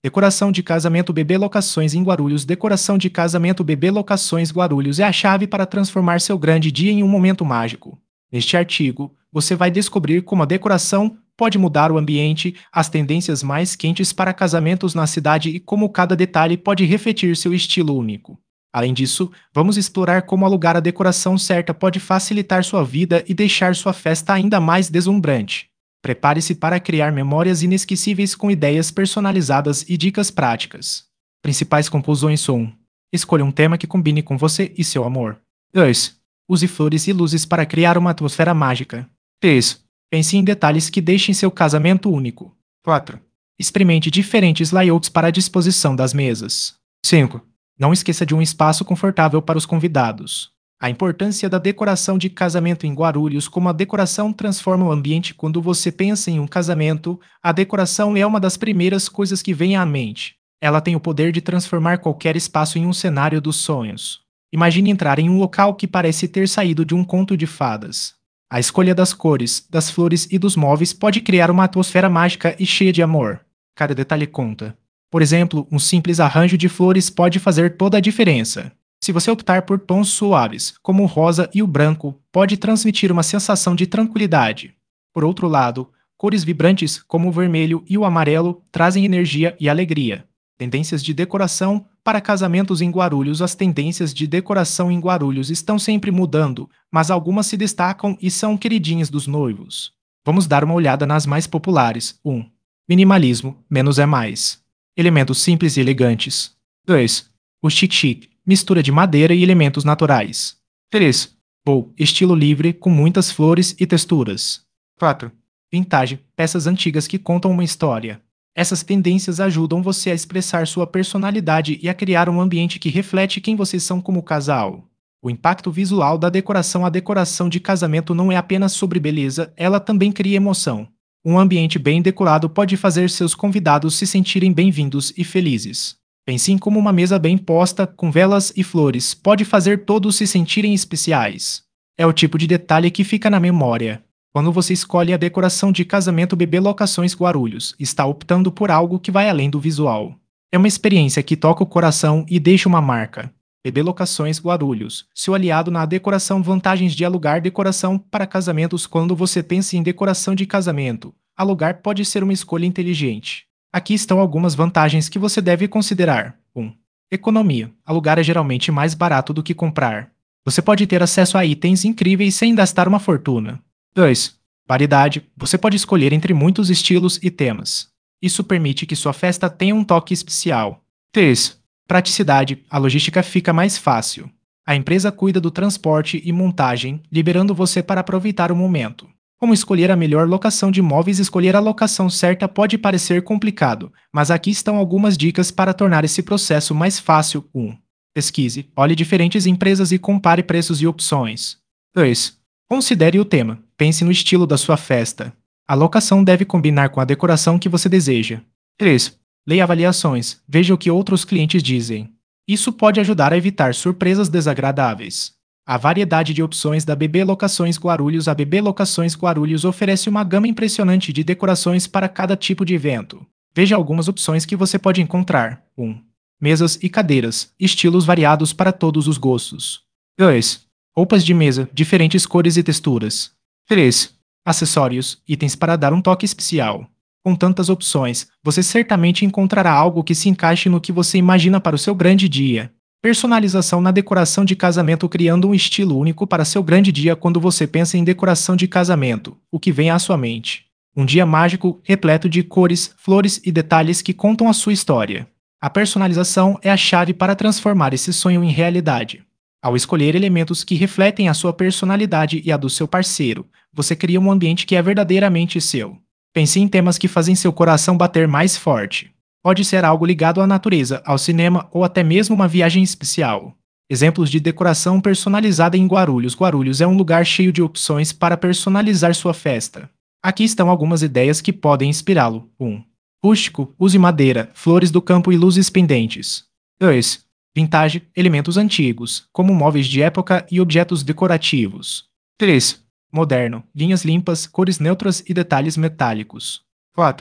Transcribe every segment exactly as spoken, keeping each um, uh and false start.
Decoração de casamento B B Locações em Guarulhos. Decoração de casamento B B Locações Guarulhos é a chave para transformar seu grande dia em um momento mágico. Neste artigo, você vai descobrir como a decoração pode mudar o ambiente, as tendências mais quentes para casamentos na cidade e como cada detalhe pode refletir seu estilo único. Além disso, vamos explorar como alugar a decoração certa pode facilitar sua vida e deixar sua festa ainda mais deslumbrante. Prepare-se para criar memórias inesquecíveis com ideias personalizadas e dicas práticas. Principais conclusões são: escolha um tema que combine com você e seu amor. dois. Use flores e luzes para criar uma atmosfera mágica. três. Pense em detalhes que deixem seu casamento único. quatro. Experimente diferentes layouts para a disposição das mesas. cinco. Não esqueça de um espaço confortável para os convidados. A importância da decoração de casamento em Guarulhos. Como a decoração transforma o ambiente. Quando você pensa em um casamento, a decoração é uma das primeiras coisas que vem à mente. Ela tem o poder de transformar qualquer espaço em um cenário dos sonhos. Imagine entrar em um local que parece ter saído de um conto de fadas. A escolha das cores, das flores e dos móveis pode criar uma atmosfera mágica e cheia de amor. Cada detalhe conta. Por exemplo, um simples arranjo de flores pode fazer toda a diferença. Se você optar por tons suaves, como o rosa e o branco, pode transmitir uma sensação de tranquilidade. Por outro lado, cores vibrantes, como o vermelho e o amarelo, trazem energia e alegria. Tendências de decoração para casamentos em Guarulhos. As tendências de decoração em Guarulhos estão sempre mudando, mas algumas se destacam e são queridinhas dos noivos. Vamos dar uma olhada nas mais populares. um. Minimalismo, menos é mais. Elementos simples e elegantes. dois. O chic-chic, mistura de madeira e elementos naturais. três. Bow, estilo livre, com muitas flores e texturas. quatro. Vintage, peças antigas que contam uma história. Essas tendências ajudam você a expressar sua personalidade e a criar um ambiente que reflete quem vocês são como casal. O impacto visual da decoração. A decoração de casamento não é apenas sobre beleza, ela também cria emoção. Um ambiente bem decorado pode fazer seus convidados se sentirem bem-vindos e felizes. Pense em como uma mesa bem posta, com velas e flores, pode fazer todos se sentirem especiais. É o tipo de detalhe que fica na memória. Quando você escolhe a decoração de casamento B B Locações Guarulhos, está optando por algo que vai além do visual. É uma experiência que toca o coração e deixa uma marca. B B Locações Guarulhos, seu aliado na decoração. Vantagens de alugar decoração para casamentos. Quando você pensa em decoração de casamento, alugar pode ser uma escolha inteligente. Aqui estão algumas vantagens que você deve considerar. um. Economia. Alugar é geralmente mais barato do que comprar. Você pode ter acesso a itens incríveis sem gastar uma fortuna. dois. Variedade. Você pode escolher entre muitos estilos e temas. Isso permite que sua festa tenha um toque especial. três. Praticidade. A logística fica mais fácil. A empresa cuida do transporte e montagem, liberando você para aproveitar o momento. Como escolher a melhor locação de móveis? Escolher a locação certa pode parecer complicado, mas aqui estão algumas dicas para tornar esse processo mais fácil. um. Pesquise, olhe diferentes empresas e compare preços e opções. dois. Considere o tema. Pense no estilo da sua festa. A locação deve combinar com a decoração que você deseja. três. Leia avaliações. Veja o que outros clientes dizem. Isso pode ajudar a evitar surpresas desagradáveis. A variedade de opções da B B Locações Guarulhos. A B B Locações Guarulhos oferece uma gama impressionante de decorações para cada tipo de evento. Veja algumas opções que você pode encontrar. um. Mesas e cadeiras, estilos variados para todos os gostos. dois. Roupas de mesa, diferentes cores e texturas. três. Acessórios, itens para dar um toque especial. Com tantas opções, você certamente encontrará algo que se encaixe no que você imagina para o seu grande dia. Personalização na decoração de casamento. Criando um estilo único para seu grande dia. Quando você pensa em decoração de casamento, o que vem à sua mente? Um dia mágico, repleto de cores, flores e detalhes que contam a sua história. A personalização é a chave para transformar esse sonho em realidade. Ao escolher elementos que refletem a sua personalidade e a do seu parceiro, você cria um ambiente que é verdadeiramente seu. Pense em temas que fazem seu coração bater mais forte. Pode ser algo ligado à natureza, ao cinema ou até mesmo uma viagem especial. Exemplos de decoração personalizada em Guarulhos. Guarulhos é um lugar cheio de opções para personalizar sua festa. Aqui estão algumas ideias que podem inspirá-lo. um. Rústico, use madeira, flores do campo e luzes pendentes. dois. Vintage, elementos antigos, como móveis de época e objetos decorativos. três. Moderno, linhas limpas, cores neutras e detalhes metálicos. quatro.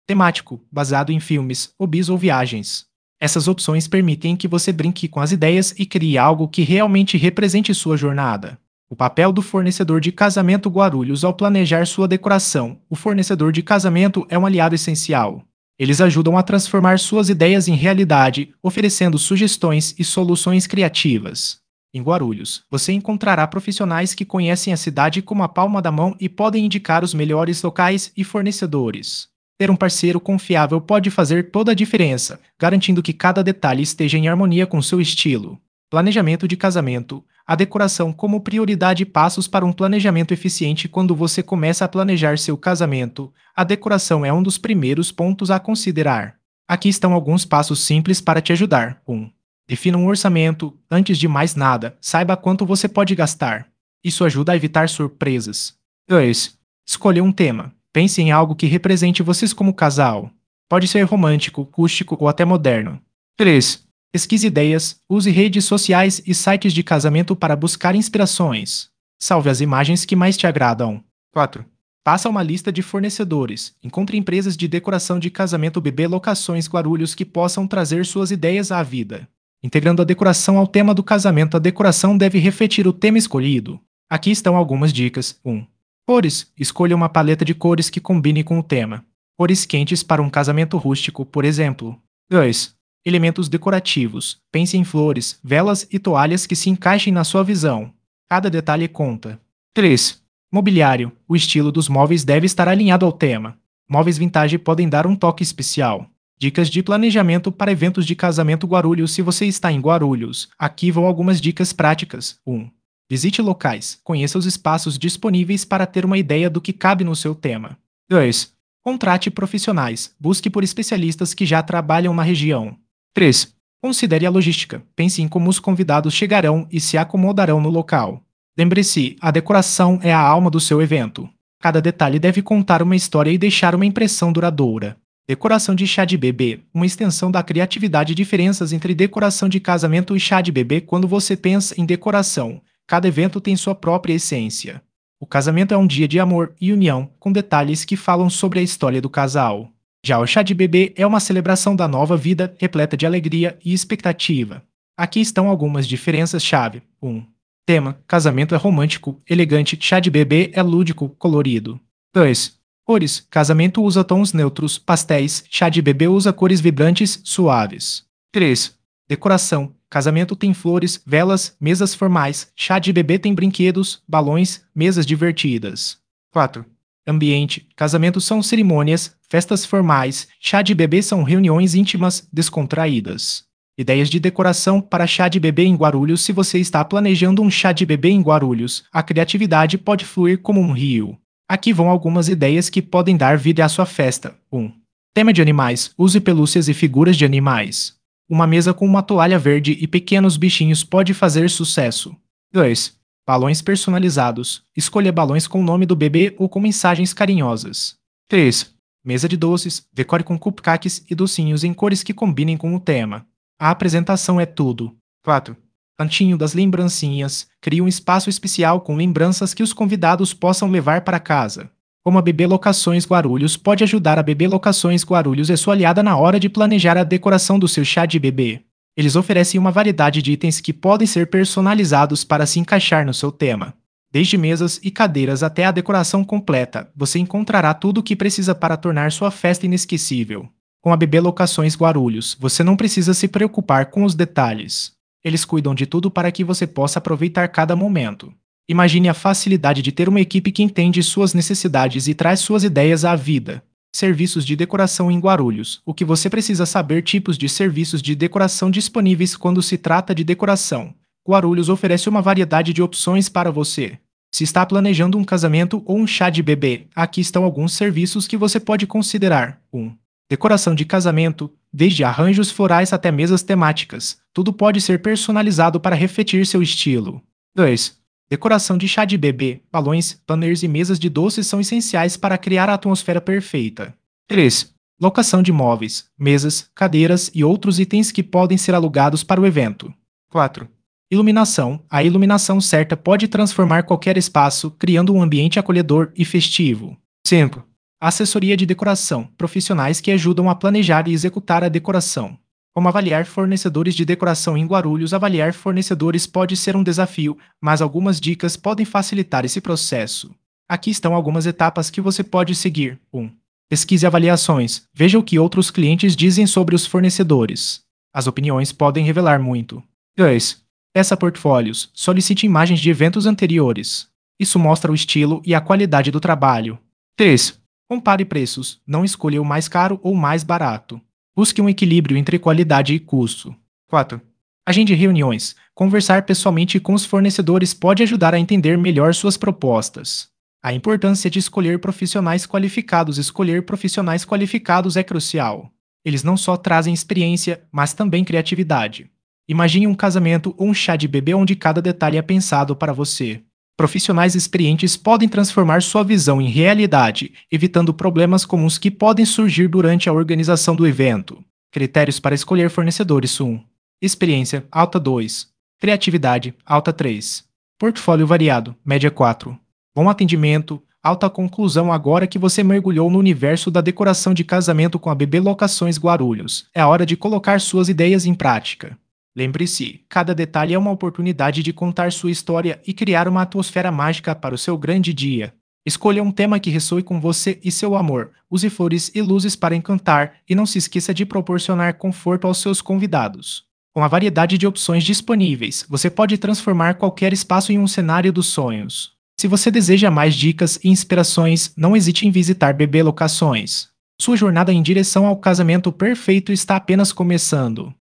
Temático, baseado em filmes, hobbies ou viagens. Essas opções permitem que você brinque com as ideias e crie algo que realmente represente sua jornada. O papel do fornecedor de casamento Guarulhos ao planejar sua decoração. O fornecedor de casamento é um aliado essencial. Eles ajudam a transformar suas ideias em realidade, oferecendo sugestões e soluções criativas. Em Guarulhos, você encontrará profissionais que conhecem a cidade como a palma da mão e podem indicar os melhores locais e fornecedores. Ter um parceiro confiável pode fazer toda a diferença, garantindo que cada detalhe esteja em harmonia com seu estilo. Planejamento de casamento. A decoração como prioridade. Passos para um planejamento eficiente. Quando você começa a planejar seu casamento, a decoração é um dos primeiros pontos a considerar. Aqui estão alguns passos simples para te ajudar. um. Defina um orçamento. Antes de mais nada, saiba quanto você pode gastar. Isso ajuda a evitar surpresas. dois. Escolha um tema. Pense em algo que represente vocês como casal. Pode ser romântico, rústico ou até moderno. três. Pesquise ideias, use redes sociais e sites de casamento para buscar inspirações. Salve as imagens que mais te agradam. quatro. Faça uma lista de fornecedores. Encontre empresas de decoração de casamento B B Locações Guarulhos que possam trazer suas ideias à vida. Integrando a decoração ao tema do casamento, a decoração deve refletir o tema escolhido. Aqui estão algumas dicas. um. Cores. Escolha uma paleta de cores que combine com o tema. Cores quentes para um casamento rústico, por exemplo. dois. Elementos decorativos. Pense em flores, velas e toalhas que se encaixem na sua visão. Cada detalhe conta. três. Mobiliário. O estilo dos móveis deve estar alinhado ao tema. Móveis vintage podem dar um toque especial. Dicas de planejamento para eventos de casamento Guarulhos. Se você está em Guarulhos, aqui vão algumas dicas práticas. um. Visite locais. Conheça os espaços disponíveis para ter uma ideia do que cabe no seu tema. dois. Contrate profissionais. Busque por especialistas que já trabalham na região. três. Considere a logística. Pense em como os convidados chegarão e se acomodarão no local. Lembre-se, a decoração é a alma do seu evento. Cada detalhe deve contar uma história e deixar uma impressão duradoura. Decoração de chá de bebê. Uma extensão da criatividade. Diferenças entre decoração de casamento e chá de bebê. Quando você pensa em decoração, cada evento tem sua própria essência. O casamento é um dia de amor e união, com detalhes que falam sobre a história do casal. Já o chá de bebê é uma celebração da nova vida, repleta de alegria e expectativa. Aqui estão algumas diferenças-chave. um. Tema: casamento é romântico, elegante, chá de bebê é lúdico, colorido. dois. Cores: casamento usa tons neutros, pastéis, chá de bebê usa cores vibrantes, suaves. três. Decoração: casamento tem flores, velas, mesas formais, chá de bebê tem brinquedos, balões, mesas divertidas. quatro. Ambiente: casamento são cerimônias, festas formais, chá de bebê são reuniões íntimas, descontraídas. Ideias de decoração para chá de bebê em Guarulhos. Se você está planejando um chá de bebê em Guarulhos, a criatividade pode fluir como um rio. Aqui vão algumas ideias que podem dar vida à sua festa. um. Tema de animais: use pelúcias e figuras de animais. Uma mesa com uma toalha verde e pequenos bichinhos pode fazer sucesso. dois. Balões personalizados. Escolha balões com o nome do bebê ou com mensagens carinhosas. três. Mesa de doces. Decore com cupcakes e docinhos em cores que combinem com o tema. A apresentação é tudo. quatro. Cantinho das lembrancinhas. Crie um espaço especial com lembranças que os convidados possam levar para casa. Como a B B Locações Guarulhos pode ajudar. A B B Locações Guarulhos é sua aliada na hora de planejar a decoração do seu chá de bebê. Eles oferecem uma variedade de itens que podem ser personalizados para se encaixar no seu tema. Desde mesas e cadeiras até a decoração completa, você encontrará tudo o que precisa para tornar sua festa inesquecível. Com a B B Locações Guarulhos, você não precisa se preocupar com os detalhes. Eles cuidam de tudo para que você possa aproveitar cada momento. Imagine a facilidade de ter uma equipe que entende suas necessidades e traz suas ideias à vida. Serviços de decoração em Guarulhos. O que você precisa saber: tipos de serviços de decoração disponíveis. Quando se trata de decoração, Guarulhos oferece uma variedade de opções para você. Se está planejando um casamento ou um chá de bebê, aqui estão alguns serviços que você pode considerar. um. Decoração de casamento. Desde arranjos florais até mesas temáticas, tudo pode ser personalizado para refletir seu estilo. dois. Decoração de chá de bebê. Balões, banners e mesas de doces são essenciais para criar a atmosfera perfeita. três. Locação de móveis, mesas, cadeiras e outros itens que podem ser alugados para o evento. quatro. Iluminação. A iluminação certa pode transformar qualquer espaço, criando um ambiente acolhedor e festivo. cinco. Assessoria de decoração, profissionais que ajudam a planejar e executar a decoração. Como avaliar fornecedores de decoração em Guarulhos? Avaliar fornecedores pode ser um desafio, mas algumas dicas podem facilitar esse processo. Aqui estão algumas etapas que você pode seguir. um. Pesquise avaliações. Veja o que outros clientes dizem sobre os fornecedores. As opiniões podem revelar muito. dois. Peça portfólios. Solicite imagens de eventos anteriores. Isso mostra o estilo e a qualidade do trabalho. três. Compare preços. Não escolha o mais caro ou o mais barato. Busque um equilíbrio entre qualidade e custo. quatro. Agende reuniões. Conversar pessoalmente com os fornecedores pode ajudar a entender melhor suas propostas. A importância de escolher profissionais qualificados. Escolher profissionais qualificados é crucial. Eles não só trazem experiência, mas também criatividade. Imagine um casamento ou um chá de bebê onde cada detalhe é pensado para você. Profissionais experientes podem transformar sua visão em realidade, evitando problemas comuns que podem surgir durante a organização do evento. Critérios para escolher fornecedores: um. Experiência, alta dois. Criatividade, alta três. Portfólio variado, média quatro. Bom atendimento, alta conclusão. Agora que você mergulhou no universo da decoração de casamento com a B B Locações Guarulhos, é hora de colocar suas ideias em prática. Lembre-se, cada detalhe é uma oportunidade de contar sua história e criar uma atmosfera mágica para o seu grande dia. Escolha um tema que ressoe com você e seu amor. Use flores e luzes para encantar e não se esqueça de proporcionar conforto aos seus convidados. Com a variedade de opções disponíveis, você pode transformar qualquer espaço em um cenário dos sonhos. Se você deseja mais dicas e inspirações, não hesite em visitar B B Locações. Sua jornada em direção ao casamento perfeito está apenas começando.